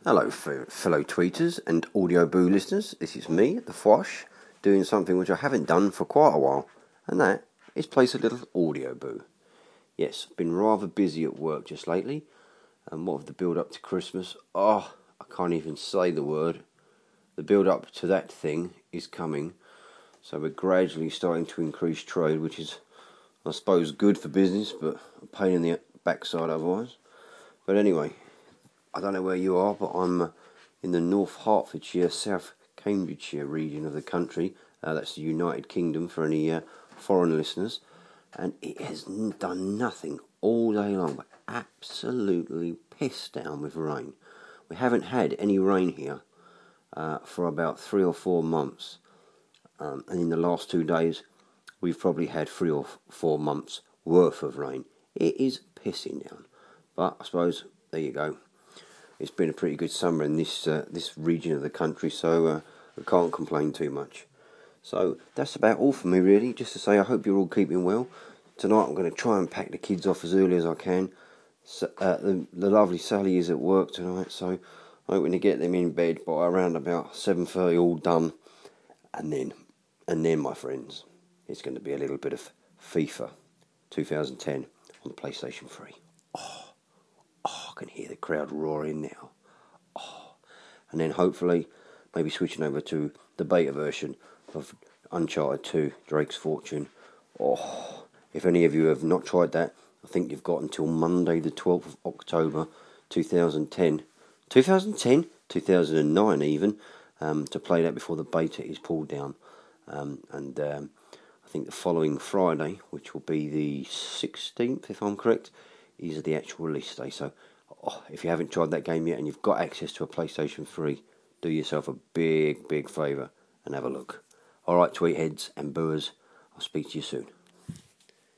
Hello, fellow tweeters and Audio Boo listeners. This is me, the Fwash, doing something which I haven't done for quite a while, and that is place a little Audio Boo. Yes, I've been rather busy at work just lately, and what with the build-up to Christmas, I can't even say the word. The build-up to that thing is coming, so we're gradually starting to increase trade, which is, I suppose, good for business, but a pain in the backside otherwise. But anyway, I don't know where you are, but I'm in the North Hertfordshire, South Cambridgeshire region of the country. That's the United Kingdom for any foreign listeners. And it has done nothing all day long, but absolutely pissed down with rain. We haven't had any rain here for about 3 or 4 months. And in the last 2 days, we've probably had 3 or 4 months worth of rain. It is pissing down. But I suppose, there you go. It's been a pretty good summer in this region of the country, so I can't complain too much. So that's about all for me, really. Just to say, I hope you're all keeping well. Tonight I'm going to try and pack the kids off as early as I can. So, the lovely Sally is at work tonight, so I'm hoping to get them in bed by around about 7:30, all done. And then, my friends, it's going to be a little bit of FIFA 2010 on PlayStation 3. I can hear the crowd roaring now. And then hopefully maybe switching over to the beta version of Uncharted 2, Drake's Fortune. If any of you have not tried that, I think you've got until Monday the 12th of October 2010. 2009 even, to play that before the beta is pulled down. I think the following Friday, which will be the 16th if I'm correct, is the actual release day. So if you haven't tried that game yet and you've got access to a PlayStation 3, do yourself a big favour and have a look. Alright, tweetheads and booers, I'll speak to you soon.